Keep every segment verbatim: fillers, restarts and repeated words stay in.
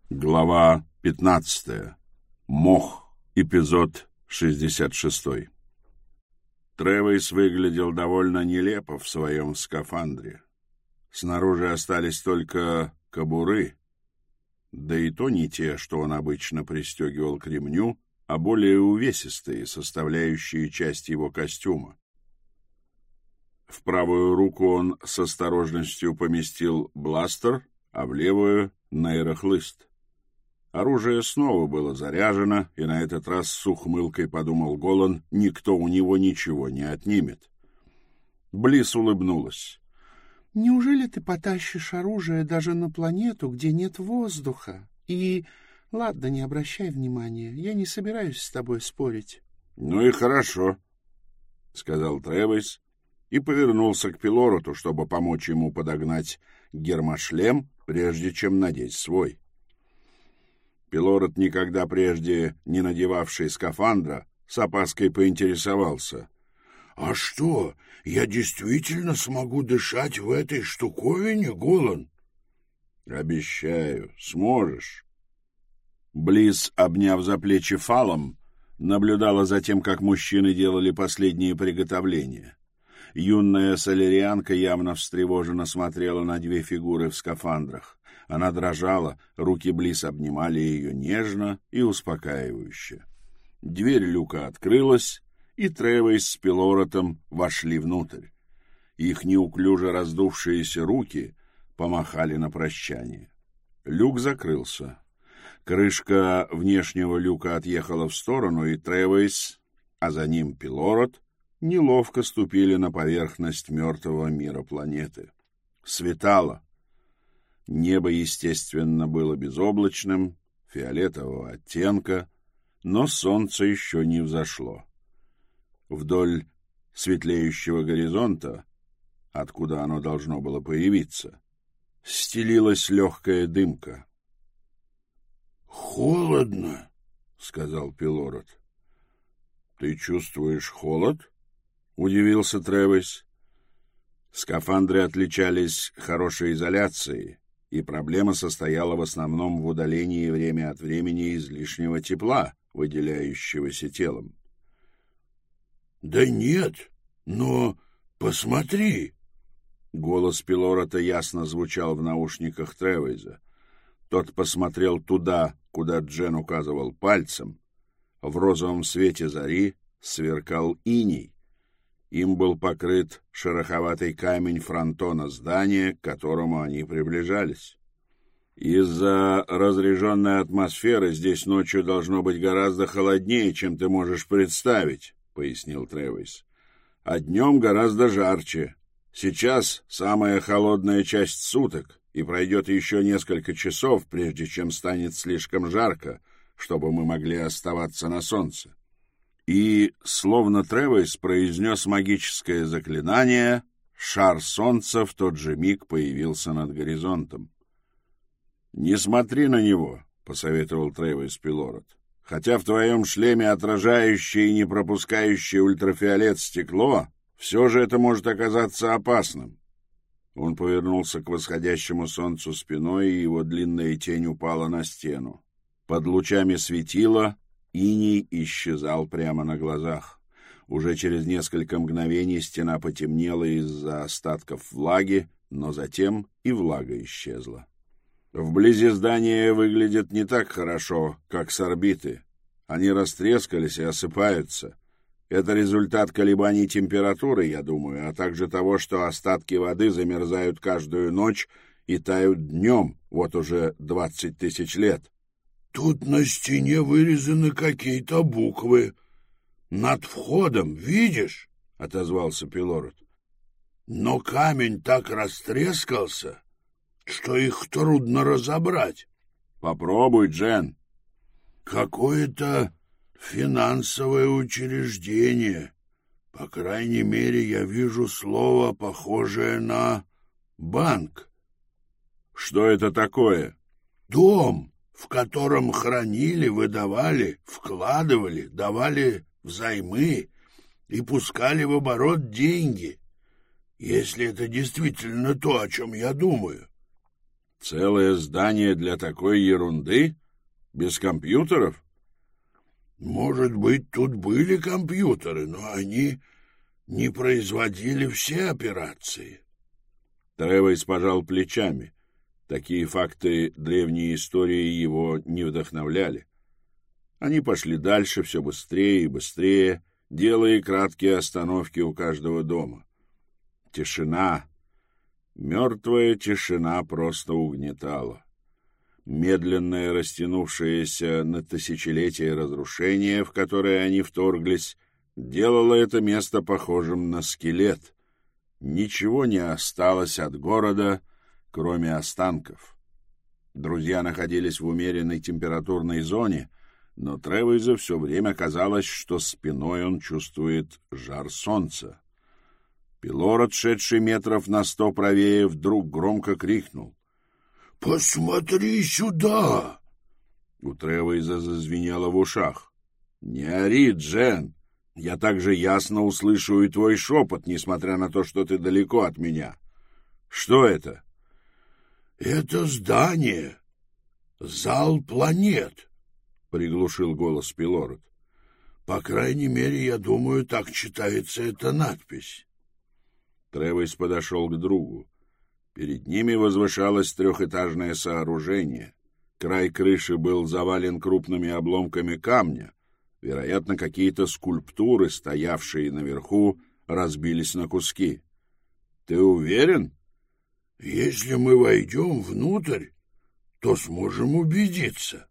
Глава пятнадцатая. Мох. Эпизод шестьдесят шесть. Тревис выглядел довольно нелепо в своем скафандре. Снаружи остались только кобуры, да и то не те, что он обычно пристегивал к ремню, а более увесистые, составляющие часть его костюма. В правую руку он с осторожностью поместил бластер, а в левую — нейрохлыст. Оружие снова было заряжено, и на этот раз с ухмылкой подумал Голан, никто у него ничего не отнимет. Близ улыбнулась. «Неужели ты потащишь оружие даже на планету, где нет воздуха? И... Ладно, не обращай внимания, я не собираюсь с тобой спорить». «Ну и хорошо», — сказал Тревис и повернулся к Пилороту, чтобы помочь ему подогнать гермошлем, прежде чем надеть свой. Пилорот, никогда прежде не надевавший скафандра, с опаской поинтересовался. — А что, я действительно смогу дышать в этой штуковине, Голан? — Обещаю, сможешь. Близ, обняв за плечи фалом, наблюдала за тем, как мужчины делали последние приготовления. Юная солярианка явно встревоженно смотрела на две фигуры в скафандрах. Она дрожала, руки Близ обнимали ее нежно и успокаивающе. Дверь люка открылась, и Тревис с Пилоротом вошли внутрь. Их неуклюже раздувшиеся руки помахали на прощание. Люк закрылся. Крышка внешнего люка отъехала в сторону, и Тревис, а за ним Пилорот, неловко ступили на поверхность мертвого мира планеты. Светало. Небо, естественно, было безоблачным, фиолетового оттенка, но солнце еще не взошло. Вдоль светлеющего горизонта, откуда оно должно было появиться, стелилась легкая дымка. — Холодно, — сказал Пилорот. — Ты чувствуешь холод? — удивился Тревис. Скафандры отличались хорошей изоляцией, и проблема состояла в основном в удалении время от времени излишнего тепла, выделяющегося телом. — Да нет, но посмотри! Голос Пилорота ясно звучал в наушниках Тревиса. Тот посмотрел туда, куда Джен указывал пальцем. В розовом свете зари сверкал иней. Им был покрыт шероховатый камень фронтона здания, к которому они приближались. Из-за разряженной атмосферы здесь ночью должно быть гораздо холоднее, чем ты можешь представить, — пояснил Тревис. А днем гораздо жарче. Сейчас самая холодная часть суток, и пройдет еще несколько часов, прежде чем станет слишком жарко, чтобы мы могли оставаться на солнце. И, словно Тревис произнес магическое заклинание, шар солнца в тот же миг появился над горизонтом. — Не смотри на него, — посоветовал Тревис Пилорот. — Хотя в твоем шлеме отражающее и не пропускающее ультрафиолет стекло, все же это может оказаться опасным. Он повернулся к восходящему солнцу спиной, и его длинная тень упала на стену. Под лучами светила иней исчезал прямо на глазах. Уже через несколько мгновений стена потемнела из-за остатков влаги, но затем и влага исчезла. Вблизи здания выглядит не так хорошо, как с орбиты. Они растрескались и осыпаются. Это результат колебаний температуры, я думаю, а также того, что остатки воды замерзают каждую ночь и тают днем, вот уже двадцать тысяч лет. — Тут на стене вырезаны какие-то буквы. Над входом, видишь? — отозвался Пилорот. — Но камень так растрескался, что их трудно разобрать. — Попробуй, Джен. — Какое-то финансовое учреждение. По крайней мере, я вижу слово, похожее на банк. — Что это такое? — Дом, в котором хранили, выдавали, вкладывали, давали взаймы и пускали в оборот деньги, если это действительно то, о чем я думаю. Целое здание для такой ерунды? Без компьютеров? Может быть, тут были компьютеры, но они не производили все операции. Тревойс пожал плечами. Такие факты древней истории его не вдохновляли. Они пошли дальше все быстрее и быстрее, делая краткие остановки у каждого дома. Тишина, мертвая тишина просто угнетала. Медленное, растянувшееся на тысячелетия разрушение, в которое они вторглись, делало это место похожим на скелет. Ничего не осталось от города, кроме останков. Друзья находились в умеренной температурной зоне, но Тревойзу все время казалось, что спиной он чувствует жар солнца. Пилород, шедший метров на сто правее, вдруг громко крикнул: «Посмотри сюда!» У Тревойза зазвенело в ушах. «Не ори, Джен! Я также ясно услышу и твой шепот, несмотря на то, что ты далеко от меня. Что это?» «Это здание. Зал планет», — приглушил голос Пилород. «По крайней мере, я думаю, так читается эта надпись». Тревойс подошел к другу. Перед ними возвышалось трехэтажное сооружение. Край крыши был завален крупными обломками камня. Вероятно, какие-то скульптуры, стоявшие наверху, разбились на куски. «Ты уверен?» «Если мы войдем внутрь, то сможем убедиться».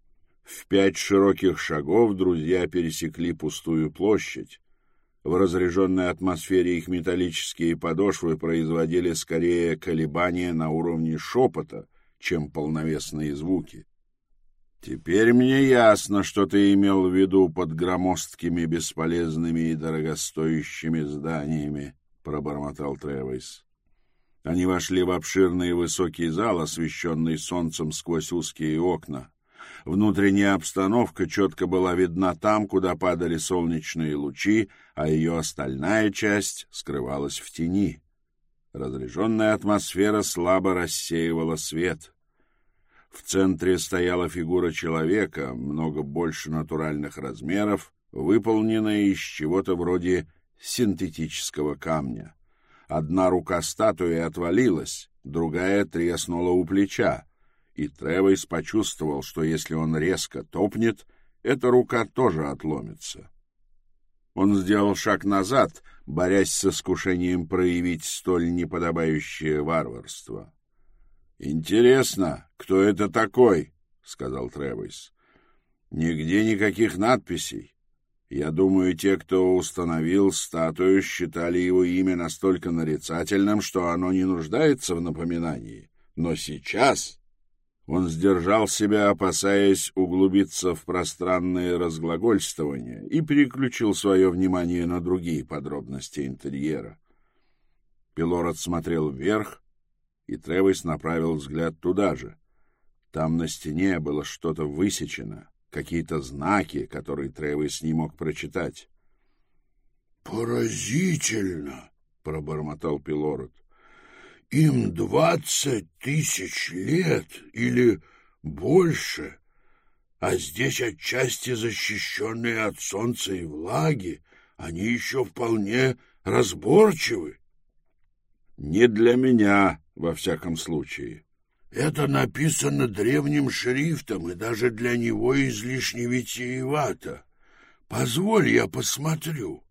В пять широких шагов друзья пересекли пустую площадь. В разряженной атмосфере их металлические подошвы производили скорее колебания на уровне шепота, чем полновесные звуки. «Теперь мне ясно, что ты имел в виду под громоздкими, бесполезными и дорогостоящими зданиями», — пробормотал Тревойс. Они вошли в обширный высокий зал, освещенный солнцем сквозь узкие окна. Внутренняя обстановка четко была видна там, куда падали солнечные лучи, а ее остальная часть скрывалась в тени. Разряженная атмосфера слабо рассеивала свет. В центре стояла фигура человека, много больше натуральных размеров, выполненная из чего-то вроде синтетического камня. Одна рука статуи отвалилась, другая треснула у плеча, и Тревойс почувствовал, что если он резко топнет, эта рука тоже отломится. Он сделал шаг назад, борясь с искушением проявить столь неподобающее варварство. «Интересно, кто это такой?» — сказал Тревойс. «Нигде никаких надписей. Я думаю, те, кто установил статую, считали его имя настолько нарицательным, что оно не нуждается в напоминании. Но сейчас...» Он сдержал себя, опасаясь углубиться в пространные разглагольствования, и переключил свое внимание на другие подробности интерьера. Пилород смотрел вверх, и Тревойс направил взгляд туда же. Там на стене было что-то высечено, какие-то знаки, которые Тревойс не мог прочитать. «Поразительно!» — пробормотал Пилород. «Им двадцать тысяч лет или больше, а здесь отчасти защищенные от солнца и влаги, они еще вполне разборчивы». «Не для меня, во всяком случае». «Это написано древним шрифтом, и даже для него излишне витиевато. Позволь, я посмотрю.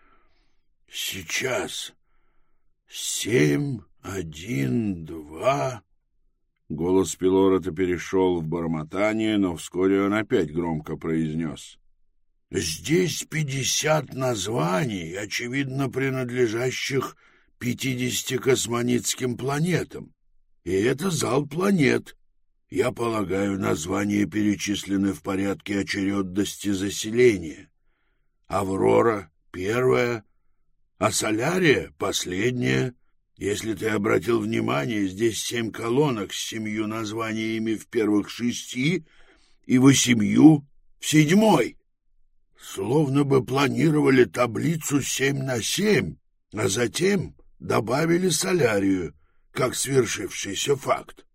Сейчас. Семь, один, два...» Голос Пилорота перешел в бормотание, но вскоре он опять громко произнес: «Здесь пятьдесят названий, очевидно, принадлежащих пятидесяти космонитским планетам. И это зал планет. Я полагаю, названия перечислены в порядке очередности заселения. Аврора — первая, а Солярия — последняя. Если ты обратил внимание, здесь семь колонок с семью названиями в первых шести и восемью в седьмой. Словно бы планировали таблицу семь на семь, а затем добавили Солярию, как свершившийся факт.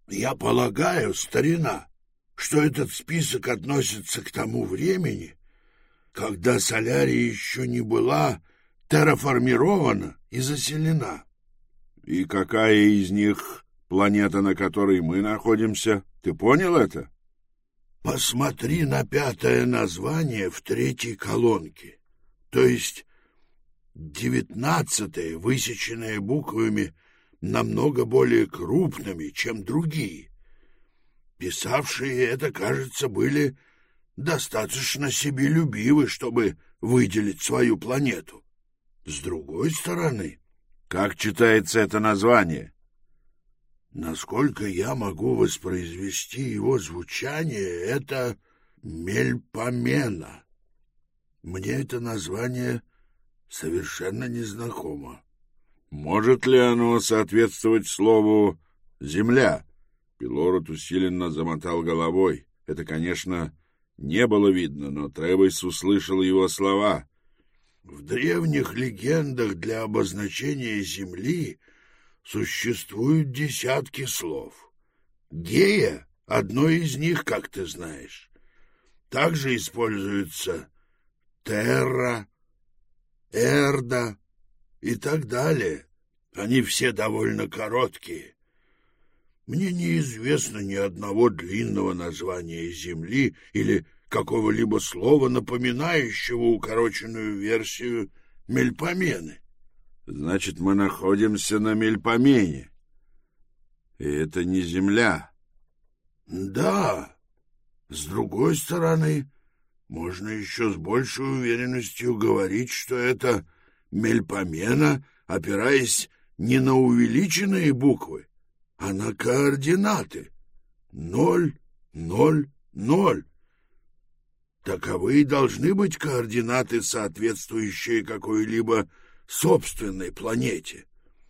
Я полагаю, старина, что этот список относится к тому времени, когда Солярия еще не была терраформирована и заселена. И какая из них планета, на которой мы находимся? Ты понял это? Посмотри на пятое название в третьей колонке, то есть девятнадцатое, высеченное буквами намного более крупными, чем другие. Писавшие это, кажется, были достаточно себелюбивы, чтобы выделить свою планету. С другой стороны... Как читается это название? Насколько я могу воспроизвести его звучание, это Мельпомена. Мне это название совершенно незнакомо. Может ли оно соответствовать слову «земля»? Пилород усиленно замотал головой. Это, конечно, не было видно, но Тревис услышал его слова. В древних легендах для обозначения Земли существуют десятки слов. Гея — одно из них, как ты знаешь. Также используются терра, эрда и так далее. Они все довольно короткие. Мне неизвестно ни одного длинного названия Земли или какого-либо слова, напоминающего укороченную версию Мельпомены. Значит, мы находимся на Мельпомене. И это не Земля. Да. С другой стороны, можно еще с большей уверенностью говорить, что это Мельпомена, опираясь не на увеличенные буквы, а на координаты. Ноль, ноль, ноль. Таковы и должны быть координаты, соответствующие какой-либо собственной планете.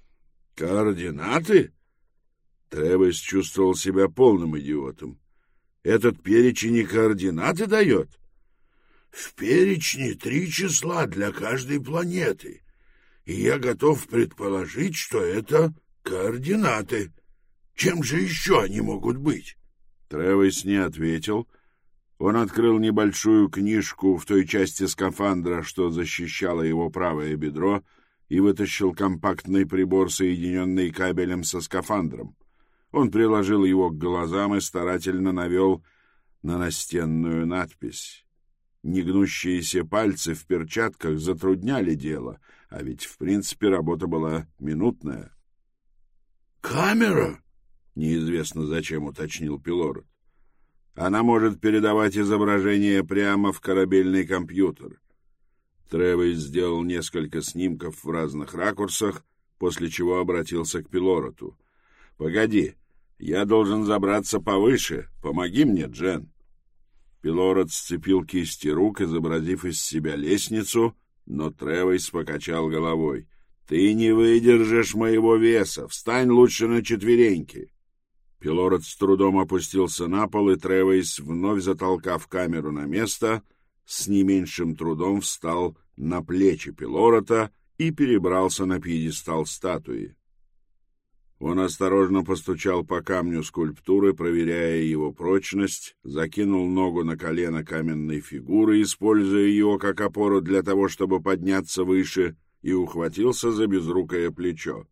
Координаты? Тревис чувствовал себя полным идиотом. Этот перечень и координаты дает? В перечне три числа для каждой планеты, и я готов предположить, что это координаты. Чем же еще они могут быть? Тревис не ответил. Он открыл небольшую книжку в той части скафандра, что защищало его правое бедро, и вытащил компактный прибор, соединенный кабелем со скафандром. Он приложил его к глазам и старательно навел на настенную надпись. Негнущиеся пальцы в перчатках затрудняли дело, а ведь, в принципе, работа была минутная. «Камера?» — неизвестно зачем уточнил Пилород. Она может передавать изображение прямо в корабельный компьютер. Тревис сделал несколько снимков в разных ракурсах, после чего обратился к Пилороту. — Погоди, я должен забраться повыше. Помоги мне, Джен. Пилорот сцепил кисти рук, изобразив из себя лестницу, но Тревис покачал головой. — Ты не выдержишь моего веса. Встань лучше на четвереньки. Пилород с трудом опустился на пол, и Тревис, вновь затолкав камеру на место, с не меньшим трудом встал на плечи Пилорота и перебрался на пьедестал статуи. Он осторожно постучал по камню скульптуры, проверяя его прочность, закинул ногу на колено каменной фигуры, используя ее как опору для того, чтобы подняться выше, и ухватился за безрукое плечо.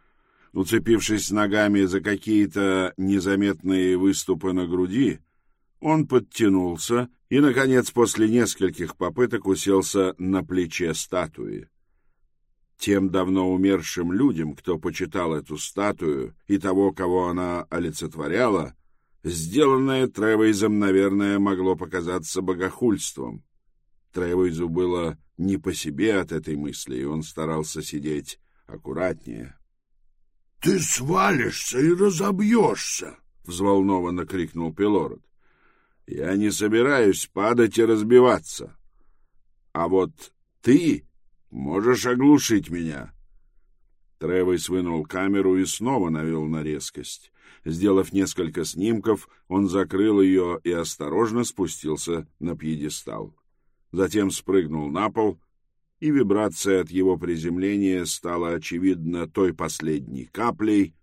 Уцепившись ногами за какие-то незаметные выступы на груди, он подтянулся и, наконец, после нескольких попыток уселся на плече статуи. Тем давно умершим людям, кто почитал эту статую и того, кого она олицетворяла, сделанное Тревизом, наверное, могло показаться богохульством. Тревизу было не по себе от этой мысли, и он старался сидеть аккуратнее. — Ты свалишься и разобьешься! — взволнованно крикнул Пилород. — Я не собираюсь падать и разбиваться. А вот ты можешь оглушить меня. Тревис вынул камеру и снова навел на резкость. Сделав несколько снимков, он закрыл ее и осторожно спустился на пьедестал. Затем спрыгнул на пол, и вибрация от его приземления стала, очевидно, той последней каплей,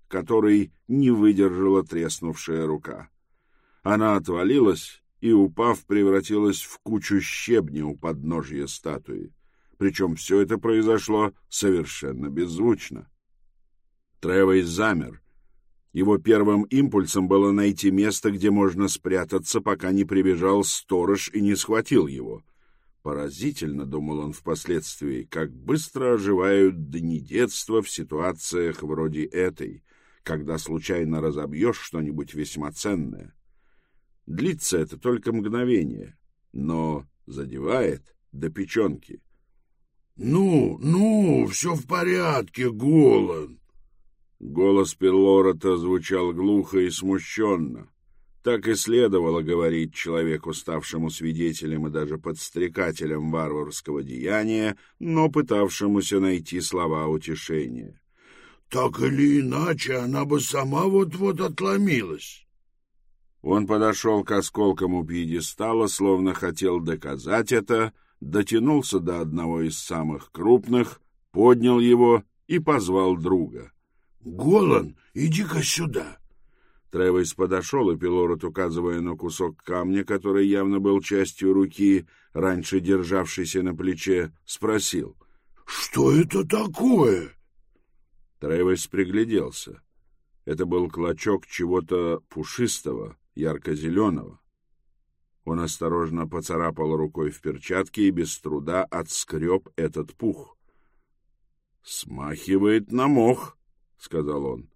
которой не выдержала треснувшая рука. Она отвалилась и, упав, превратилась в кучу щебня у подножья статуи. Причем все это произошло совершенно беззвучно. Тревойс замер. Его первым импульсом было найти место, где можно спрятаться, пока не прибежал сторож и не схватил его. Поразительно, думал он впоследствии, как быстро оживают дни детства в ситуациях вроде этой, когда случайно разобьешь что-нибудь весьма ценное. Длится это только мгновение, но задевает до печенки. — Ну, ну, все в порядке, Голан. Голос Пилорота звучал глухо и смущенно. Так и следовало говорить человеку, ставшему свидетелем и даже подстрекателем варварского деяния, но пытавшемуся найти слова утешения. — Так или иначе, она бы сама вот-вот отломилась. Он подошел к осколкам у пьедестала, словно хотел доказать это, дотянулся до одного из самых крупных, поднял его и позвал друга. — Голан, иди-ка сюда. Тревойс подошел, и Пилорот, указывая на кусок камня, который явно был частью руки, раньше державшейся на плече, спросил. — Что это такое? Тревойс пригляделся. Это был клочок чего-то пушистого, ярко-зеленого. Он осторожно поцарапал рукой в перчатке и без труда отскреб этот пух. — Смахивает на мох, — сказал он.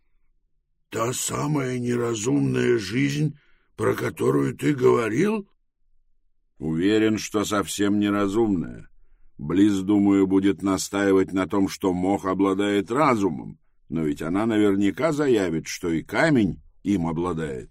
— Та самая неразумная жизнь, про которую ты говорил? — Уверен, что совсем неразумная. Близ, думаю, будет настаивать на том, что мох обладает разумом, но ведь она наверняка заявит, что и камень им обладает.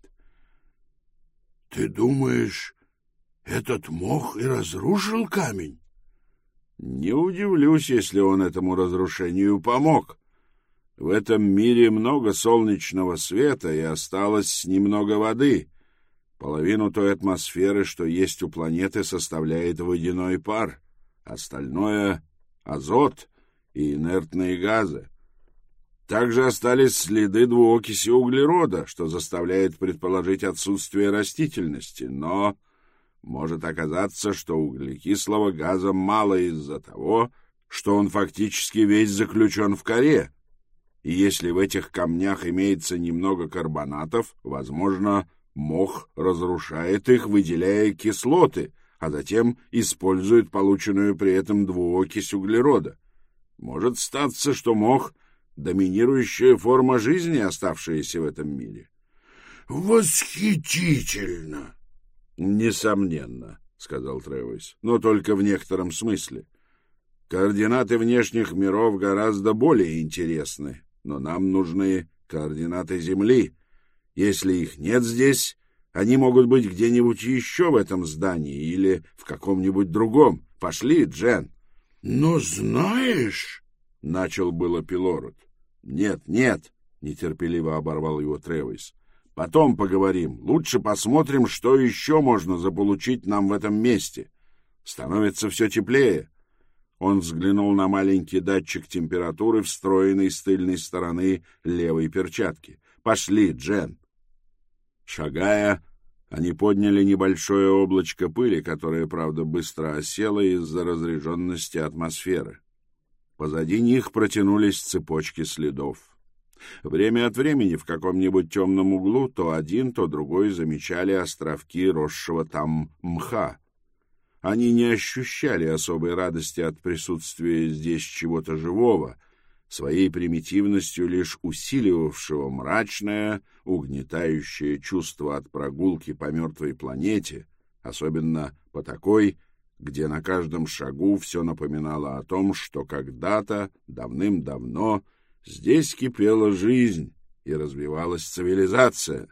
— Ты думаешь, этот мох и разрушил камень? — Не удивлюсь, если он этому разрушению помог. В этом мире много солнечного света, и осталось немного воды. Половину той атмосферы, что есть у планеты, составляет водяной пар, остальное — азот и инертные газы. Также остались следы двуокиси углерода, что заставляет предположить отсутствие растительности, но может оказаться, что углекислого газа мало из-за того, что он фактически весь заключен в коре. И если в этих камнях имеется немного карбонатов, возможно, мох разрушает их, выделяя кислоты, а затем использует полученную при этом двуокись углерода. Может статься, что мох — доминирующая форма жизни, оставшаяся в этом мире. — Восхитительно! — Несомненно, — сказал Тревойс, — но только в некотором смысле. Координаты внешних миров гораздо более интересны, но нам нужны координаты Земли. Если их нет здесь, они могут быть где-нибудь еще в этом здании или в каком-нибудь другом. Пошли, Джен. — Но знаешь... — начал было Пилорот. — Нет, нет, — нетерпеливо оборвал его Тревойс. — Потом поговорим. Лучше посмотрим, что еще можно заполучить нам в этом месте. Становится все теплее. Он взглянул на маленький датчик температуры, встроенный с тыльной стороны левой перчатки. «Пошли, Джен!» Шагая, они подняли небольшое облачко пыли, которое, правда, быстро осело из-за разреженности атмосферы. Позади них протянулись цепочки следов. Время от времени в каком-нибудь темном углу то один, то другой замечали островки росшего там мха. Они не ощущали особой радости от присутствия здесь чего-то живого, своей примитивностью лишь усиливавшего мрачное, угнетающее чувство от прогулки по мертвой планете, особенно по такой, где на каждом шагу все напоминало о том, что когда-то, давным-давно, здесь кипела жизнь и развивалась цивилизация.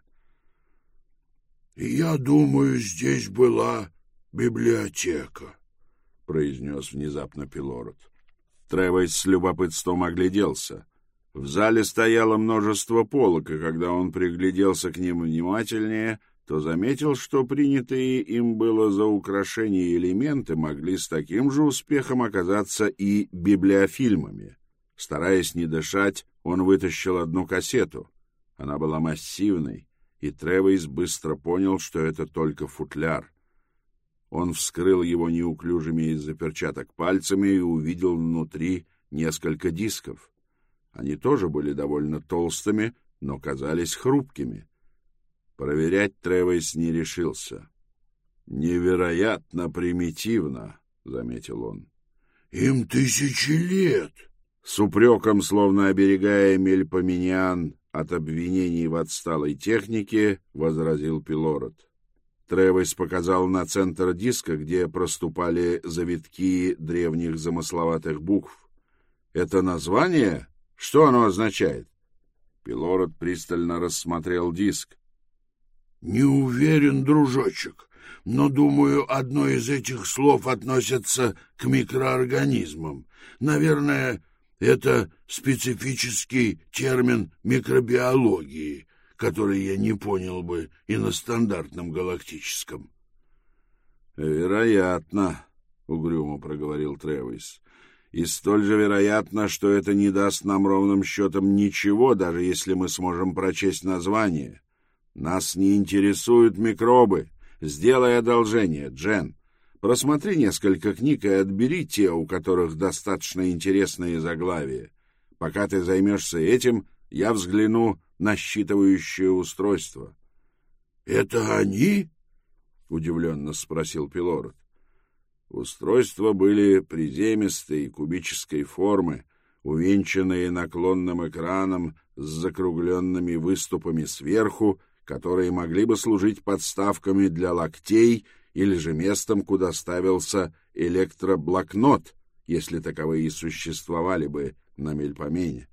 — Я думаю, здесь была библиотека, — произнес внезапно Пилорот. Тревойс с любопытством огляделся. В зале стояло множество полок, и когда он пригляделся к ним внимательнее, то заметил, что принятые им было за украшение элементы могли с таким же успехом оказаться и библиофильмами. Стараясь не дышать, Он вытащил одну кассету. Она была массивной, и Тревис быстро понял, что это только футляр. Он вскрыл его неуклюжими из-за перчаток пальцами и увидел внутри несколько дисков. Они тоже были довольно толстыми, но казались хрупкими. Проверять Тревис не решился. «Невероятно примитивно», — заметил он. «Им тысячи лет!» С упреком, словно оберегая Мельпоменян от обвинений в отсталой технике, возразил Пилород. Тревис показал на центр диска, где проступали завитки древних замысловатых букв. «Это название? Что оно означает?» Пилород пристально рассмотрел диск. «Не уверен, дружочек, но, думаю, одно из этих слов относится к микроорганизмам. Наверное, это специфический термин микробиологии, который я не понял бы и на стандартном галактическом». «Вероятно», — угрюмо проговорил Тревис. «И столь же вероятно, что это не даст нам ровным счетом ничего, даже если мы сможем прочесть название. Нас не интересуют микробы. Сделай одолжение, Джен. Просмотри несколько книг и отбери те, у которых достаточно интересные заглавия. Пока ты займешься этим, я взгляну на считывающее устройство». «Это они?» — удивленно спросил Пилород. Устройства были приземистой кубической формы, увенчанные наклонным экраном с закругленными выступами сверху, которые могли бы служить подставками для локтей или же местом, куда ставился электроблокнот, если таковые существовали бы на Мельпомене.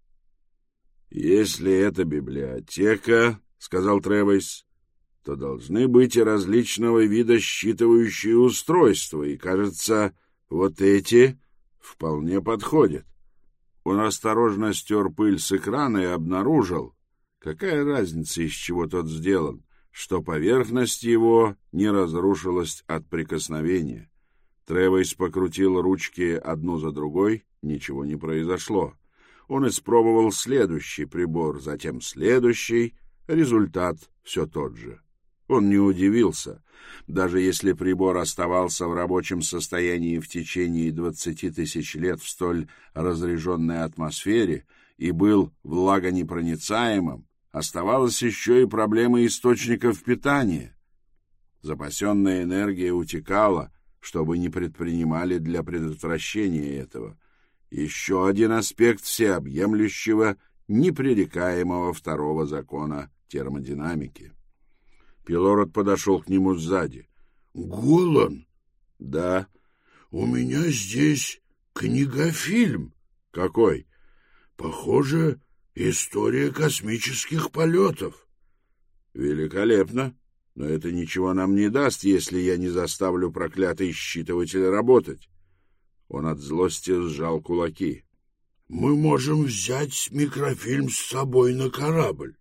«Если это библиотека, — сказал Тревис, — то должны быть и различного вида считывающие устройства, и, кажется, вот эти вполне подходят». Он осторожно стер пыль с экрана и обнаружил, какая разница, из чего тот сделан, что поверхность его не разрушилась от прикосновения. Тревис покрутил ручки одну за другой, ничего не произошло. Он испробовал следующий прибор, затем следующий, результат все тот же. Он не удивился. Даже если прибор оставался в рабочем состоянии в течение двадцати тысяч лет в столь разряженной атмосфере и был влагонепроницаемым, оставалась еще и проблема источников питания. Запасенная энергия утекала, чтобы не предпринимали для предотвращения этого. Еще один аспект всеобъемлющего, непререкаемого второго закона термодинамики. Пилород подошел к нему сзади. «Голан?» «Да». «У меня здесь книгофильм». «Какой?» «Похоже, история космических полетов». «Великолепно. Но это ничего нам не даст, если я не заставлю проклятый считыватель работать». Он от злости сжал кулаки. «Мы можем взять микрофильм с собой на корабль».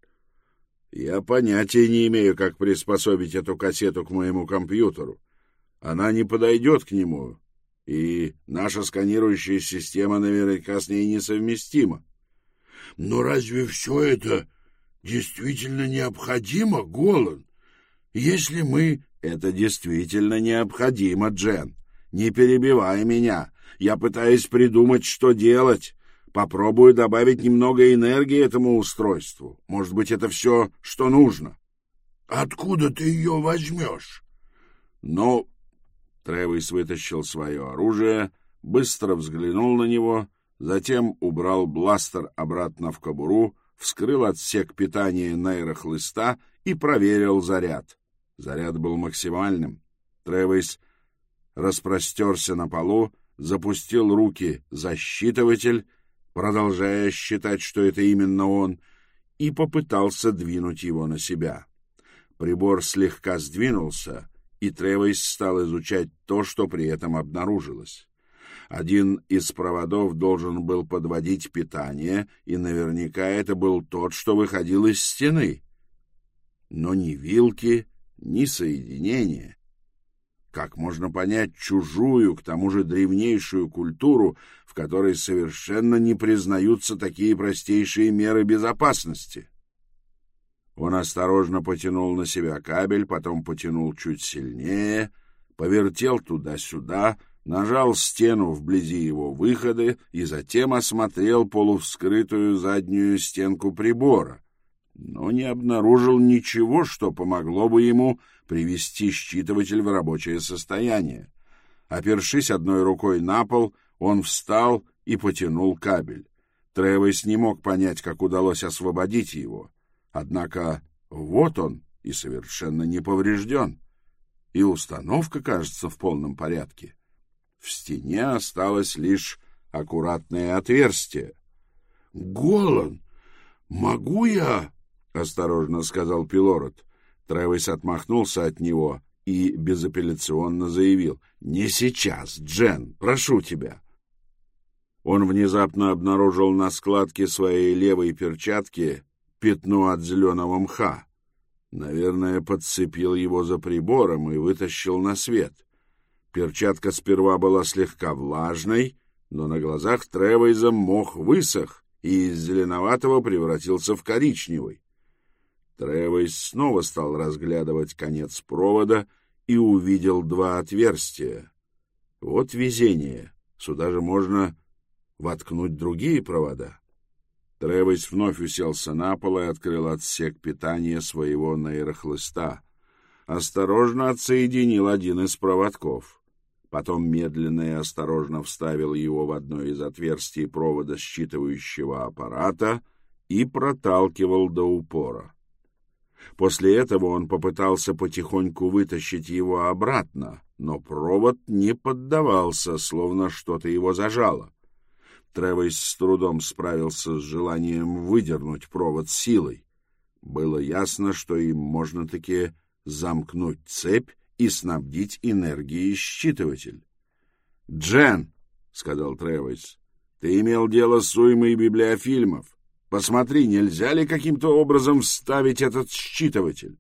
«Я понятия не имею, как приспособить эту кассету к моему компьютеру. Она не подойдет к нему, и наша сканирующая система наверняка с ней несовместима». «Но разве все это действительно необходимо, Голан? Если мы...» «Это действительно необходимо, Джен. Не перебивай меня. Я пытаюсь придумать, что делать. Попробую добавить немного энергии этому устройству. Может быть, это все, что нужно». «Откуда ты ее возьмешь?» «Ну...» Тревис вытащил свое оружие, быстро взглянул на него, затем убрал бластер обратно в кобуру, вскрыл отсек питания нейрохлыста и проверил заряд. Заряд был максимальным. Тревис распростерся на полу, запустил руки за считыватель, продолжая считать, что это именно он, и попытался двинуть его на себя. Прибор слегка сдвинулся, и Тревис стал изучать то, что при этом обнаружилось. Один из проводов должен был подводить питание, и наверняка это был тот, что выходил из стены. Но ни вилки, ни соединения. Как можно понять чужую, к тому же древнейшую культуру, в которой совершенно не признаются такие простейшие меры безопасности? Он осторожно потянул на себя кабель, потом потянул чуть сильнее, повертел туда-сюда, нажал стену вблизи его выхода и затем осмотрел полувскрытую заднюю стенку прибора, но не обнаружил ничего, что помогло бы ему привести считыватель в рабочее состояние. Опершись одной рукой на пол, он встал и потянул кабель. Тревис не мог понять, как удалось освободить его. Однако вот он и совершенно не поврежден. И установка, кажется, в полном порядке. В стене осталось лишь аккуратное отверстие. — Голан, могу я? — осторожно сказал Пилород. Тревис отмахнулся от него и безапелляционно заявил: «Не сейчас, Джен, прошу тебя». Он внезапно обнаружил на складке своей левой перчатки пятно от зеленого мха. Наверное, подцепил его за прибором и вытащил на свет. Перчатка сперва была слегка влажной, но на глазах Тревиса мох высох и из зеленоватого превратился в коричневый. Тревис снова стал разглядывать конец провода и увидел два отверстия. Вот везение, сюда же можно воткнуть другие провода. Тревис вновь уселся на пол и открыл отсек питания своего нейрохлыста. Осторожно отсоединил один из проводков. Потом медленно и осторожно вставил его в одно из отверстий провода считывающего аппарата и проталкивал до упора. После этого он попытался потихоньку вытащить его обратно, но провод не поддавался, словно что-то его зажало. Тревис с трудом справился с желанием выдернуть провод силой. Было ясно, что им можно-таки замкнуть цепь и снабдить энергией считыватель. «Джен», — сказал Тревис, — «ты имел дело с уймой библиофильмов. Посмотри, нельзя ли каким-то образом вставить этот считыватель?»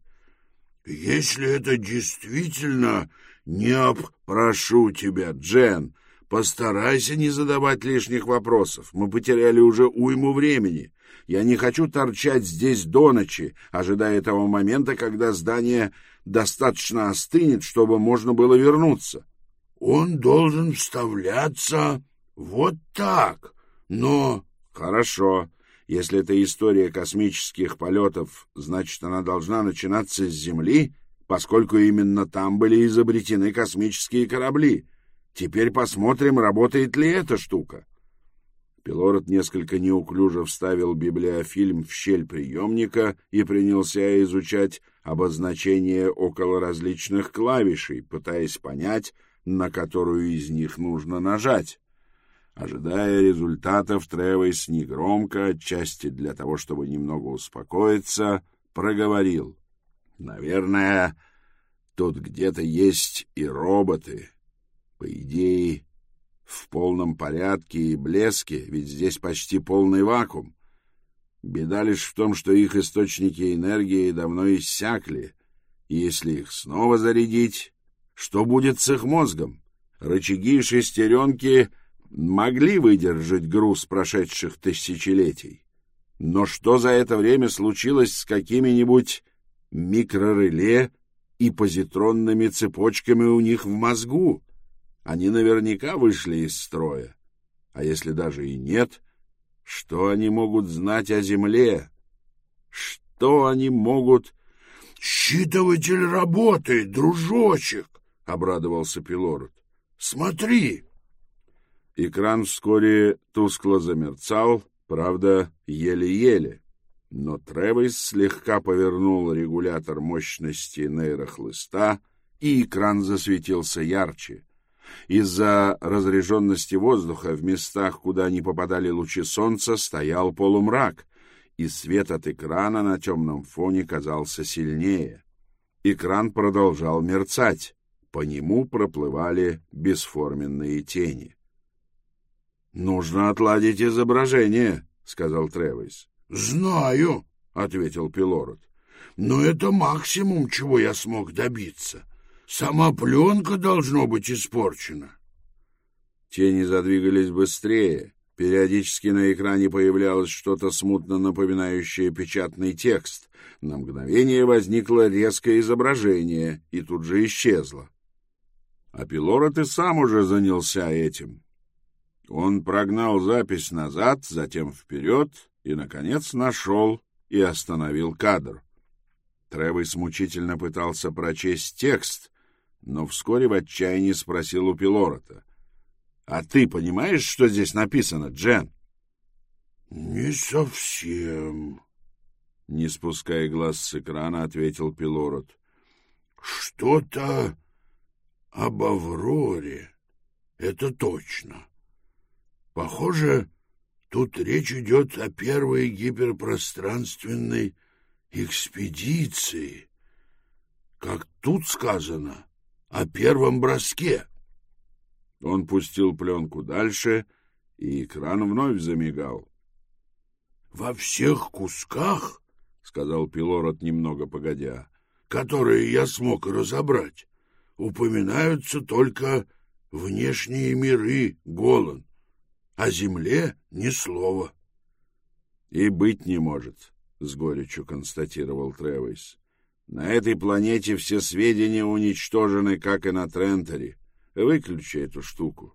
«Если это действительно не об... Прошу тебя, Джен, постарайся не задавать лишних вопросов. Мы потеряли уже уйму времени. Я не хочу торчать здесь до ночи, ожидая того момента, когда здание достаточно остынет, чтобы можно было вернуться». «Он должен вставляться вот так, но...» «Хорошо. Если это история космических полетов, значит, она должна начинаться с Земли, поскольку именно там были изобретены космические корабли. Теперь посмотрим, работает ли эта штука». Пилород несколько неуклюже вставил библиофильм в щель приемника и принялся изучать обозначения около различных клавишей, пытаясь понять, на которую из них нужно нажать. Ожидая результатов, Тревис негромко, отчасти для того, чтобы немного успокоиться, проговорил: «Наверное, тут где-то есть и роботы. По идее, в полном порядке и блеске, ведь здесь почти полный вакуум. Беда лишь в том, что их источники энергии давно иссякли, и если их снова зарядить, что будет с их мозгом? Рычаги и шестеренки могли выдержать груз прошедших тысячелетий. Но что за это время случилось с какими-нибудь микрореле и позитронными цепочками у них в мозгу? Они наверняка вышли из строя. А если даже и нет, что они могут знать о Земле? Что они могут... — Считыватель работает, дружочек! — обрадовался Пилород. — Смотри! Экран вскоре тускло замерцал, правда, еле-еле. Но Тревис слегка повернул регулятор мощности нейрохлыста, и экран засветился ярче. Из-за разряженности воздуха в местах, куда не попадали лучи солнца, стоял полумрак, и свет от экрана на темном фоне казался сильнее. Экран продолжал мерцать, по нему проплывали бесформенные тени. «Нужно отладить изображение», — сказал Тревис. «Знаю», — ответил Пилород, — «но это максимум, чего я смог добиться. Сама пленка должно быть испорчена. Тени задвигались быстрее. Периодически на экране появлялось что-то смутно напоминающее печатный текст. На мгновение возникло резкое изображение и тут же исчезло. А Пилород и сам уже занялся этим. Он прогнал запись назад, затем вперед и, наконец, нашел и остановил кадр. Тревис мучительно пытался прочесть текст, но вскоре в отчаянии спросил у Пилорота: «А ты понимаешь, что здесь написано, Джен?» «Не совсем», — не спуская глаз с экрана, ответил Пилород. «Что-то об Авроре, это точно. Похоже, тут речь идет о первой гиперпространственной экспедиции. Как тут сказано, о первом броске». Он пустил пленку дальше, и экран вновь замигал. «Во всех кусках, — сказал Пилород немного погодя, — которые я смог разобрать, упоминаются только внешние миры, Голан, о Земле ни слова». «И быть не может», — с горечью констатировал Тревис. «На этой планете все сведения уничтожены, как и на Тренторе. Выключи эту штуку».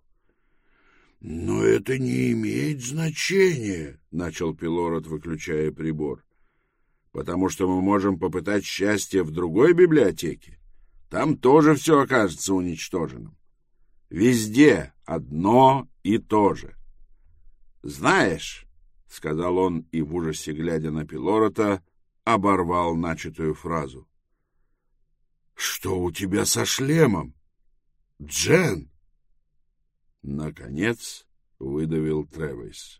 «Но это не имеет значения», — начал Пилород, выключая прибор. «Потому что мы можем попытать счастье в другой библиотеке. Там тоже все окажется уничтоженным. Везде одно и то же. Знаешь, — сказал он и в ужасе, глядя на Пилорота, оборвал начатую фразу. — Что у тебя со шлемом, Джен? Наконец выдавил Тревис.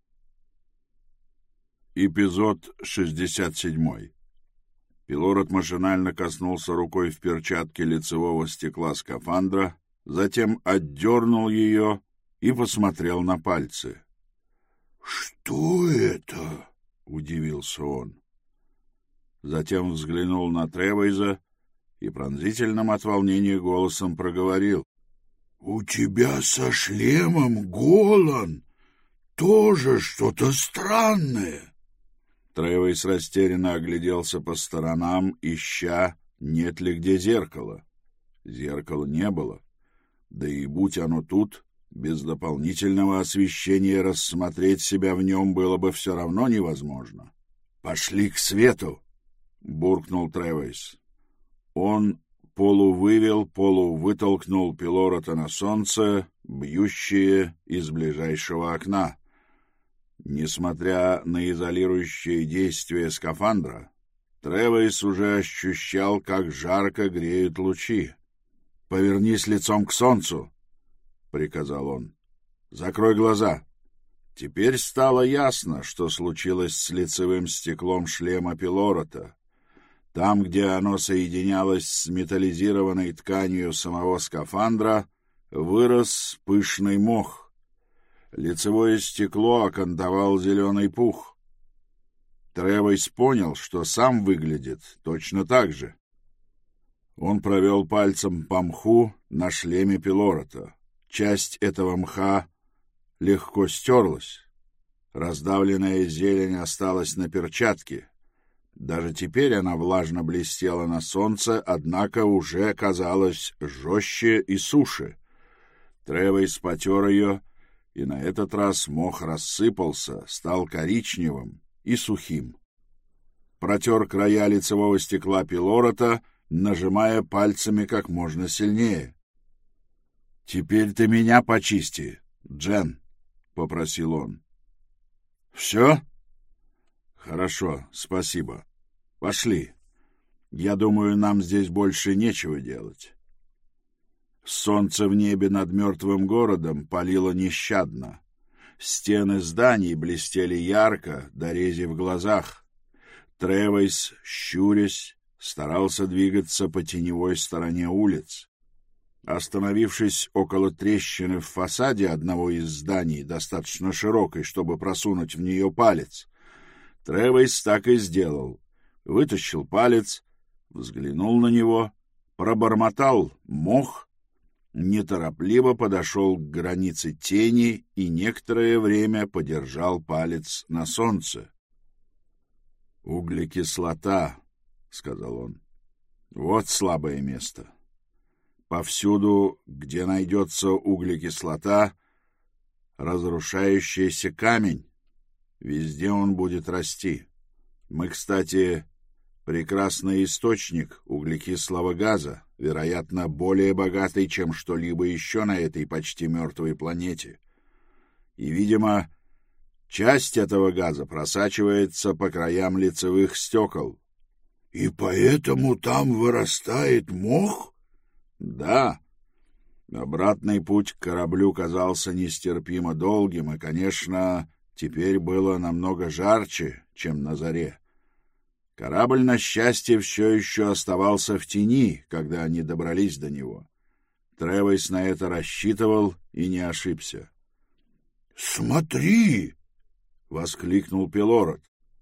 Эпизод шестьдесят семь. Пилород машинально коснулся рукой в перчатке лицевого стекла скафандра, затем отдернул ее и посмотрел на пальцы. — Что это? — удивился он. Затем взглянул на Тревиза и пронзительным от волнения голосом проговорил: — У тебя со шлемом, Голан, тоже что-то странное. Тревис растерянно огляделся по сторонам, ища, нет ли где зеркала. Зеркала не было, да и будь оно тут, без дополнительного освещения рассмотреть себя в нем было бы все равно невозможно. — Пошли к свету! — буркнул Тревис. Он полувывел, полувытолкнул Пилорота на солнце, бьющее из ближайшего окна. Несмотря на изолирующее действие скафандра, Тревис уже ощущал, как жарко греют лучи. — Повернись лицом к солнцу! — приказал он. — Закрой глаза. Теперь стало ясно, что случилось с лицевым стеклом шлема Пилорота. Там, где оно соединялось с металлизированной тканью самого скафандра, вырос пышный мох. Лицевое стекло окантовал зеленый пух. Тревис понял, что сам выглядит точно так же. Он провел пальцем по мху на шлеме Пилорота. Часть этого мха легко стерлась. Раздавленная зелень осталась на перчатке. Даже теперь она влажно блестела на солнце, однако уже казалась жестче и суше. Тревис потер ее, и на этот раз мох рассыпался, стал коричневым и сухим. Протер края лицевого стекла Пилорота, нажимая пальцами как можно сильнее. — Теперь ты меня почисти, Джен, — попросил он. — Все? — Хорошо, спасибо. Пошли. Я думаю, нам здесь больше нечего делать. Солнце в небе над мертвым городом палило нещадно. Стены зданий блестели ярко, до рези в глазах. Тревис, щурясь, старался двигаться по теневой стороне улиц. Остановившись около трещины в фасаде одного из зданий, достаточно широкой, чтобы просунуть в нее палец, Тревис так и сделал. Вытащил палец, взглянул на него, пробормотал мох, неторопливо подошел к границе тени и некоторое время подержал палец на солнце. «Углекислота», — сказал он, — «вот слабое место. Повсюду, где найдется углекислота, разрушающийся камень, везде он будет расти. Мы, кстати, прекрасный источник углекислого газа, вероятно, более богатый, чем что-либо еще на этой почти мертвой планете. И, видимо, часть этого газа просачивается по краям лицевых стекол». «И поэтому там вырастает мох?» «Да». Обратный путь к кораблю казался нестерпимо долгим, и, конечно, теперь было намного жарче, чем на заре. Корабль, на счастье, все еще оставался в тени, когда они добрались до него. Тревис на это рассчитывал и не ошибся. «Смотри!» — воскликнул Пилород.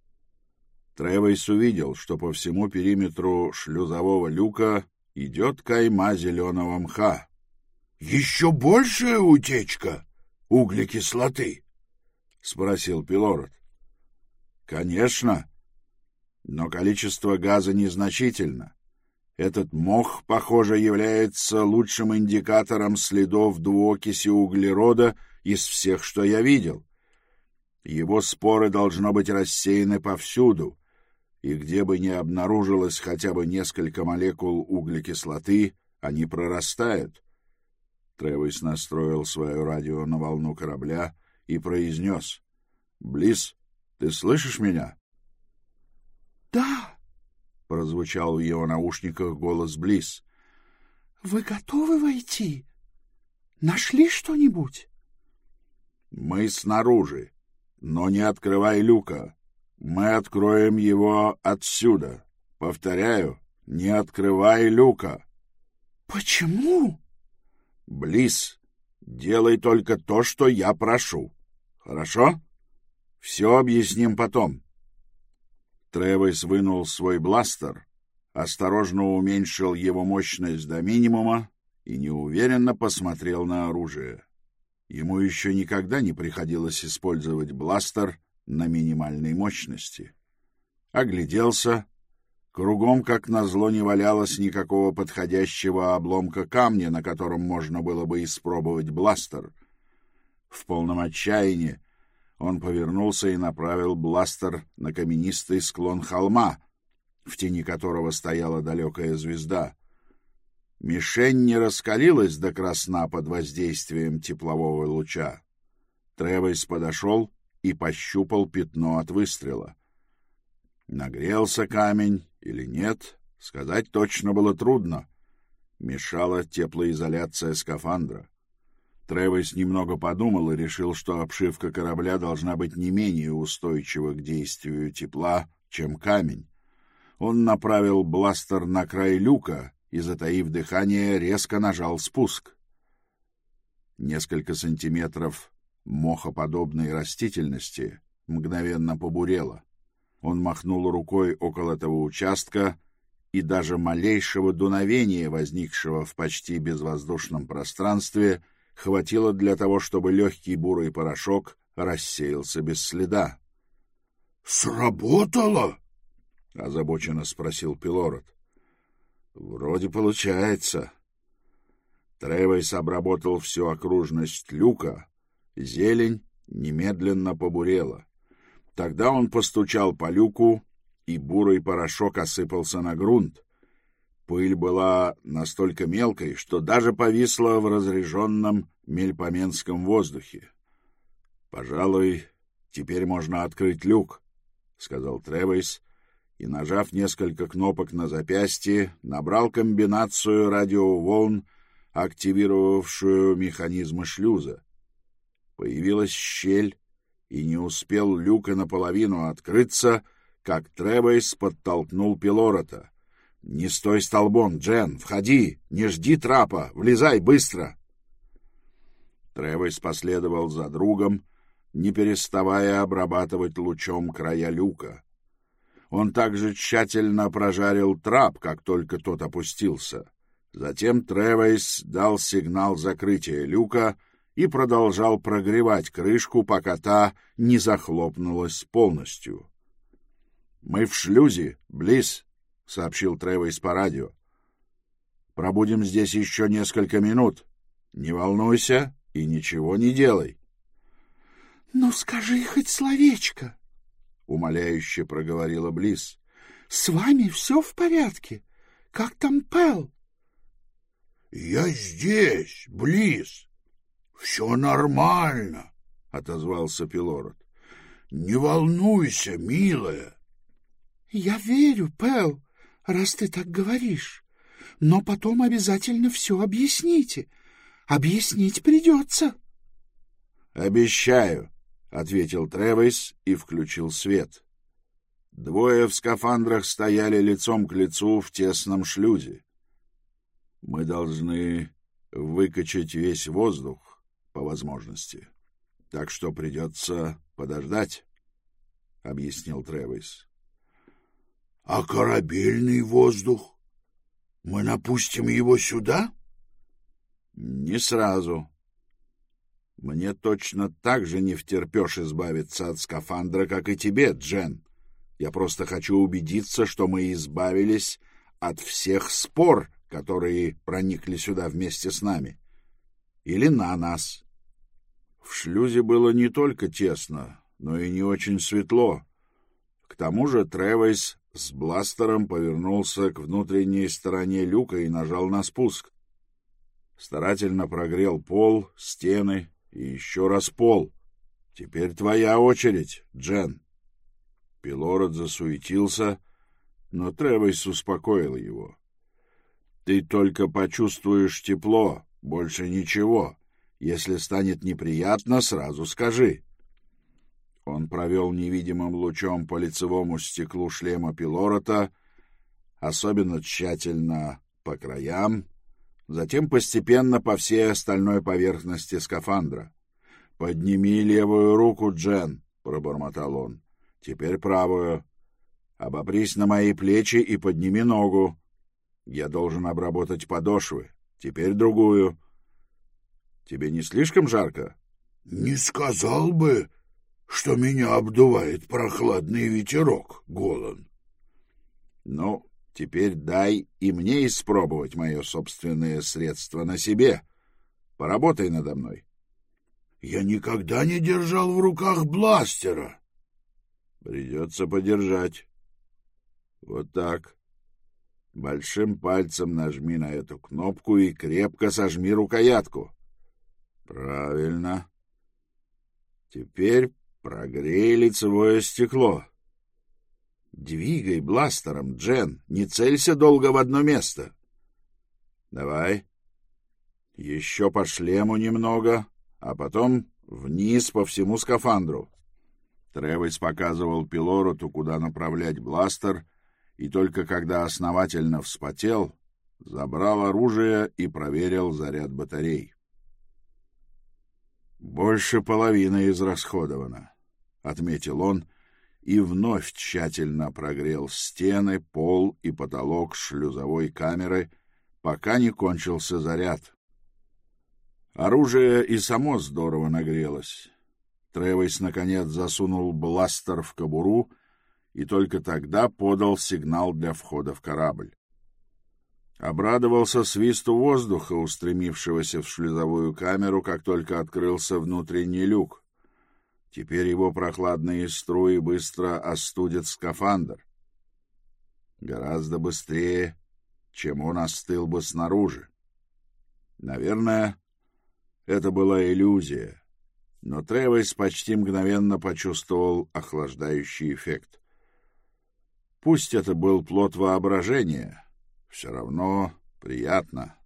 Тревис увидел, что по всему периметру шлюзового люка идет кайма зеленого мха. «Еще большая утечка углекислоты?» — спросил Пилород. «Конечно, но количество газа незначительно. Этот мох, похоже, является лучшим индикатором следов двуокиси углерода из всех, что я видел. Его споры должно быть рассеяны повсюду, и где бы ни обнаружилось хотя бы несколько молекул углекислоты, они прорастают». Тревис настроил свое радио на волну корабля и произнес: «Близ, ты слышишь меня?» «Да», — прозвучал в его наушниках голос Близ. «Вы готовы войти? Нашли что-нибудь?» «Мы снаружи, но не открывай люка. Мы откроем его отсюда. Повторяю, не открывай люка». «Почему?» «Близ, делай только то, что я прошу. Хорошо? Все объясним потом». Тревис вынул свой бластер, осторожно уменьшил его мощность до минимума и неуверенно посмотрел на оружие. Ему еще никогда не приходилось использовать бластер на минимальной мощности. Огляделся. Кругом, как назло, не валялось никакого подходящего обломка камня, на котором можно было бы испробовать бластер. В полном отчаянии он повернулся и направил бластер на каменистый склон холма, в тени которого стояла далекая звезда. Мишень не раскалилась до красна под воздействием теплового луча. Тревис подошел и пощупал пятно от выстрела. Нагрелся камень или нет, сказать точно было трудно. Мешала теплоизоляция скафандра. Тревис немного подумал и решил, что обшивка корабля должна быть не менее устойчива к действию тепла, чем камень. Он направил бластер на край люка и, затаив дыхание, резко нажал спуск. Несколько сантиметров мохоподобной растительности мгновенно побурело. Он махнул рукой около этого участка, и даже малейшего дуновения, возникшего в почти безвоздушном пространстве, хватило для того, чтобы легкий бурый порошок рассеялся без следа. «Сработало?» — озабоченно спросил Пилород. «Вроде получается». Тревис обработал всю окружность люка. Зелень немедленно побурела. Тогда он постучал по люку, и бурый порошок осыпался на грунт. Пыль была настолько мелкой, что даже повисла в разреженном мельпоменском воздухе. «Пожалуй, теперь можно открыть люк», — сказал Тревис, и, нажав несколько кнопок на запястье, набрал комбинацию радиоволн, активировавшую механизмы шлюза. Появилась щель, и не успел люк и наполовину открыться, как Тревис подтолкнул Пилорота. «Не стой столбом, Джен! Входи! Не жди трапа! Влезай быстро!» Тревис последовал за другом, не переставая обрабатывать лучом края люка. Он также тщательно прожарил трап, как только тот опустился. Затем Тревейс дал сигнал закрытия люка и продолжал прогревать крышку, пока та не захлопнулась полностью. «Мы в шлюзе, Близ», — сообщил Тревейс по радио. «Пробудем здесь еще несколько минут. Не волнуйся и ничего не делай». «Ну, скажи хоть словечко», — умоляюще проговорила Близ. «С вами все в порядке? Как там Пэл?» «Я здесь, Близ. Все нормально», — отозвался Пилород. «Не волнуйся, милая». «Я верю, Пэл, раз ты так говоришь. Но потом обязательно все объясните. Объяснить придется». «Обещаю», — ответил Тревейс и включил свет. Двое в скафандрах стояли лицом к лицу в тесном шлюзе. «Мы должны выкачать весь воздух, по возможности, так что придется подождать», — объяснил Тревейс. «А корабельный воздух? Мы напустим его сюда?» «Не сразу. Мне точно так же не втерпешь избавиться от скафандра, как и тебе, Джен. Я просто хочу убедиться, что мы избавились от всех спор, которые проникли сюда вместе с нами. Или на нас». В шлюзе было не только тесно, но и не очень светло. К тому же Тревейс с бластером повернулся к внутренней стороне люка и нажал на спуск. Старательно прогрел пол, стены и еще раз пол. «Теперь твоя очередь, Джен». Пилород засуетился, но Тревейс успокоил его. «Ты только почувствуешь тепло, больше ничего. Если станет неприятно, сразу скажи». Он провел невидимым лучом по лицевому стеклу шлема Пилорота, особенно тщательно по краям, затем постепенно по всей остальной поверхности скафандра. «Подними левую руку, Джен», — пробормотал он. «Теперь правую. Обопрись на мои плечи и подними ногу. Я должен обработать подошвы. Теперь другую. Тебе не слишком жарко?» «Не сказал бы, что меня обдувает прохладный ветерок, Голан». «Ну, теперь дай и мне испробовать мое собственное средство на себе. Поработай надо мной». «Я никогда не держал в руках бластера». «Придется подержать. Вот так. Большим пальцем нажми на эту кнопку и крепко сожми рукоятку. Правильно. Теперь прогрей лицевое стекло. Двигай бластером, Джен, не целься долго в одно место. Давай. Еще по шлему немного, а потом вниз по всему скафандру». Тревейс показывал Пилороту, куда направлять бластер, и только когда основательно вспотел, забрал оружие и проверил заряд батарей. «Больше половины израсходовано», — отметил он, и вновь тщательно прогрел стены, пол и потолок шлюзовой камеры, пока не кончился заряд. Оружие и само здорово нагрелось. Тревейс, наконец, засунул бластер в кобуру и только тогда подал сигнал для входа в корабль. Обрадовался свисту воздуха, устремившегося в шлюзовую камеру, как только открылся внутренний люк. Теперь его прохладные струи быстро остудят скафандр. Гораздо быстрее, чем он остыл бы снаружи. Наверное, это была иллюзия, но Тревейс почти мгновенно почувствовал охлаждающий эффект. Пусть это был плод воображения, все равно приятно.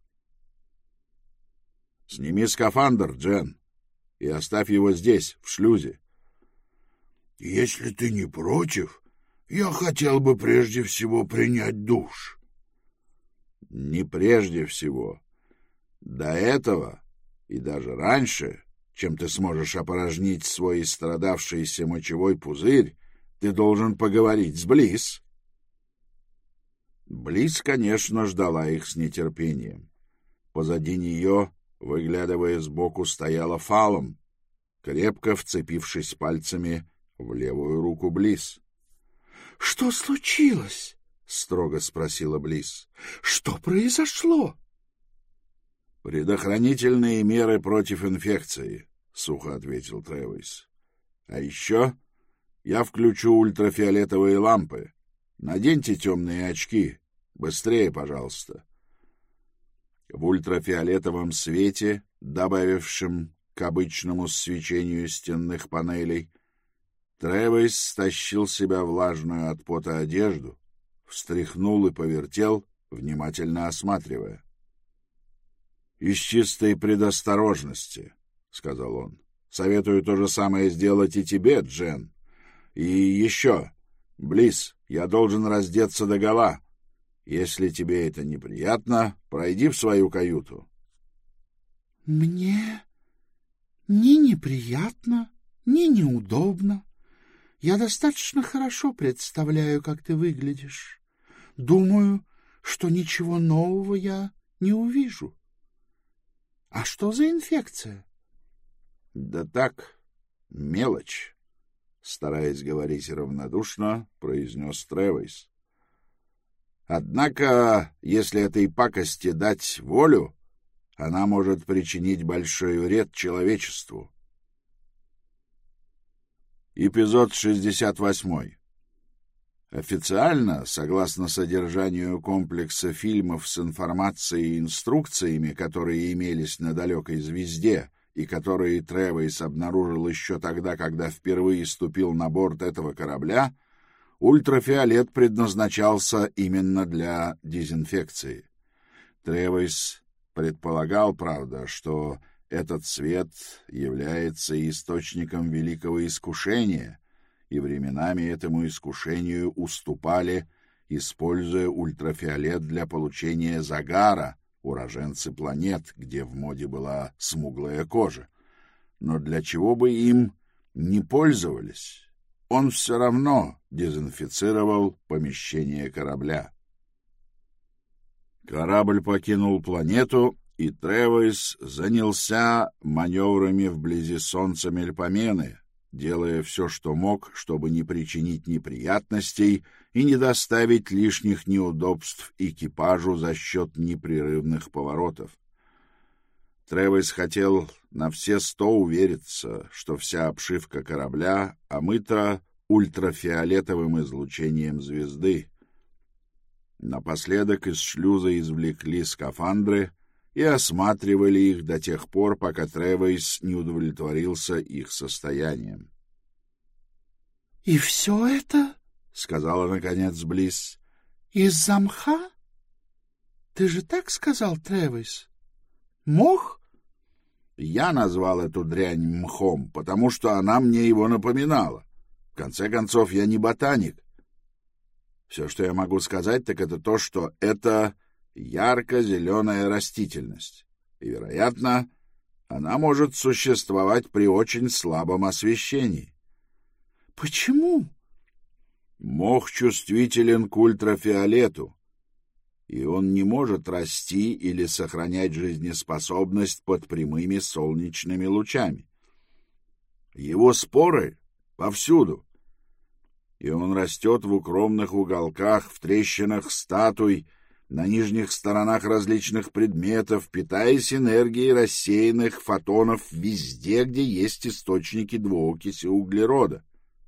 «Сними скафандр, Джен, и оставь его здесь, в шлюзе». «Если ты не против, я хотел бы прежде всего принять душ». «Не прежде всего. До этого и даже раньше, чем ты сможешь опорожнить свой истрадавшийся мочевой пузырь, ты должен поговорить с Близ». Близ, конечно, ждала их с нетерпением. Позади нее, выглядывая сбоку, стояла Фалом, крепко вцепившись пальцами в левую руку Близ. — Что случилось? — строго спросила Близ. — Что произошло? — Предохранительные меры против инфекции, — сухо ответил Тревис. — А еще я включу ультрафиолетовые лампы. Наденьте темные очки. Быстрее, пожалуйста. В ультрафиолетовом свете, добавившем к обычному свечению стенных панелей, Тревис стащил с себя влажную от пота одежду, встряхнул и повертел, внимательно осматривая. — Из чистой предосторожности, — сказал он. — Советую то же самое сделать и тебе, Джен. И еще, Близ, я должен раздеться догола. Если тебе это неприятно, пройди в свою каюту. — Мне ни неприятно, ни неудобно. Я достаточно хорошо представляю, как ты выглядишь. Думаю, что ничего нового я не увижу. А что за инфекция? — Да так, мелочь, — стараясь говорить равнодушно, произнес Тревис. Однако, если этой пакости дать волю, она может причинить большой вред человечеству. Эпизод шестьдесят восемь. Официально, согласно содержанию комплекса фильмов с информацией и инструкциями, которые имелись на далекой звезде и которые Тревис обнаружил еще тогда, когда впервые ступил на борт этого корабля, ультрафиолет предназначался именно для дезинфекции. Тревис предполагал, правда, что этот свет является источником великого искушения, и временами этому искушению уступали, используя ультрафиолет для получения загара, уроженцы планет, где в моде была смуглая кожа. Но для чего бы им не пользовались, он все равно дезинфицировал помещение корабля. Корабль покинул планету, и Тревис занялся маневрами вблизи Солнца Мельпомены, делая все, что мог, чтобы не причинить неприятностей и не доставить лишних неудобств экипажу за счет непрерывных поворотов. Тревис хотел на все сто увериться, что вся обшивка корабля омыта ультрафиолетовым излучением звезды. Напоследок из шлюза извлекли скафандры и осматривали их до тех пор, пока Тревис не удовлетворился их состоянием. — И все это, — сказала наконец Близ, — из-за мха? Ты же так сказал, Тревис? Мох? Я назвал эту дрянь мхом, потому что она мне его напоминала. В конце концов, я не ботаник. Все, что я могу сказать, так это то, что это ярко-зеленая растительность, и, вероятно, она может существовать при очень слабом освещении. — Почему? Мох чувствителен к ультрафиолету, и он не может расти или сохранять жизнеспособность под прямыми солнечными лучами. Его споры повсюду, и он растет в укромных уголках, в трещинах статуй, на нижних сторонах различных предметов, питаясь энергией рассеянных фотонов везде, где есть источники двуокиси углерода.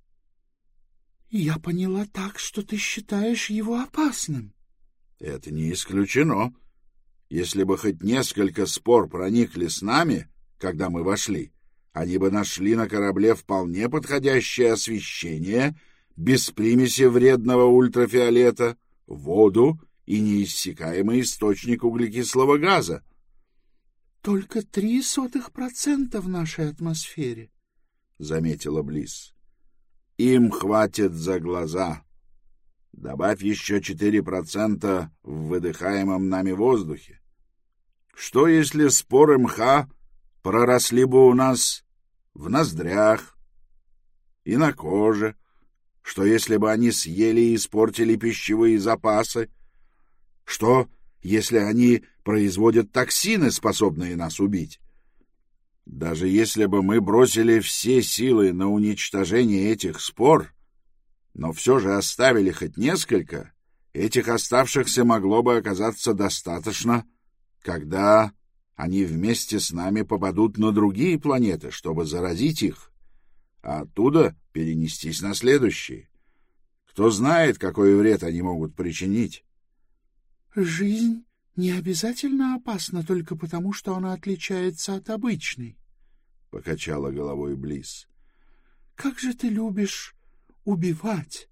— Я поняла так, что ты считаешь его опасным. — Это не исключено. Если бы хоть несколько спор проникли с нами, когда мы вошли, они бы нашли на корабле вполне подходящее освещение, без примеси вредного ультрафиолета, воду и неиссякаемый источник углекислого газа. — Только три сотых процента в нашей атмосфере, — заметила Близ. — Им хватит за глаза. Добавь еще четыре процента в выдыхаемом нами воздухе. Что, если споры мха проросли бы у нас в ноздрях и на коже? Что, если бы они съели и испортили пищевые запасы? Что, если они производят токсины, способные нас убить? Даже если бы мы бросили все силы на уничтожение этих спор, но все же оставили хоть несколько, этих оставшихся могло бы оказаться достаточно, когда они вместе с нами попадут на другие планеты, чтобы заразить их, а оттуда перенестись на следующие. Кто знает, какой вред они могут причинить. Жизнь не обязательно опасна только потому, что она отличается от обычной, — покачала головой Близ. — Как же ты любишь убивать?